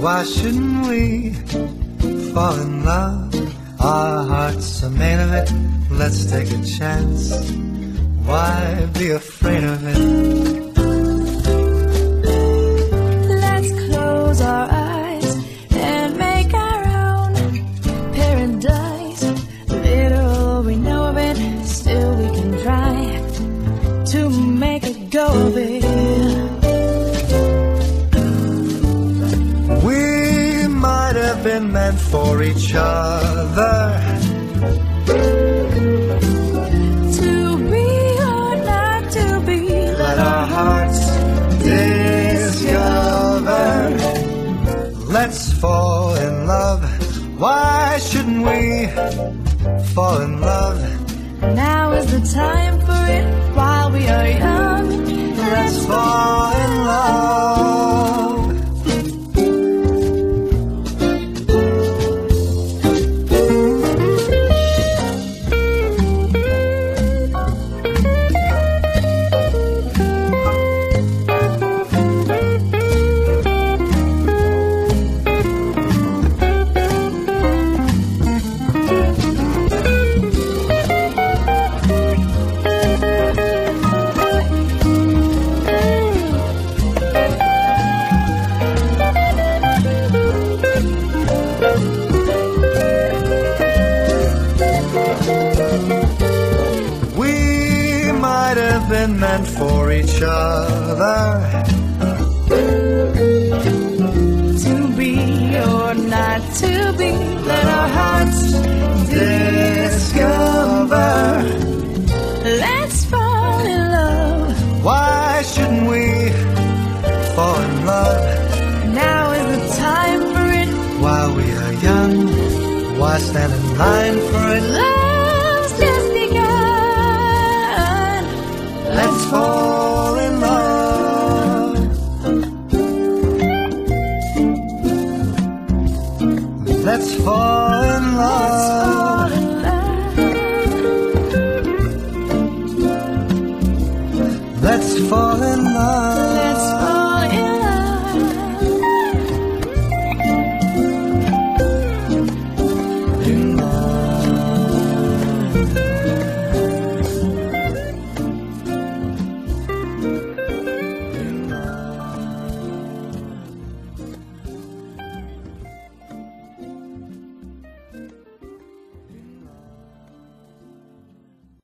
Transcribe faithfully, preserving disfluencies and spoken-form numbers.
Why shouldn't we fall in love? Our hearts are made of it. Let's take a chance. Why be afraid of it? Let's close our eyes and make our own paradise. Little we know of it, still we can try to make a go of it. We might have been meant for each other. To be or not to be, Let our hearts discover. Let's fall in love. Why shouldn't we fall in love? now is the time for it while we are young. Let's fall in love. Been meant for each other. To be or not to be, let our hearts discover. Let's fall in love. Why shouldn't we fall in love? Now is the time for it while we are young. Why stand in line for it? Love's just begun. Let's fall in love. Let's fall in love. Let's fall in love. Let's fall in love. In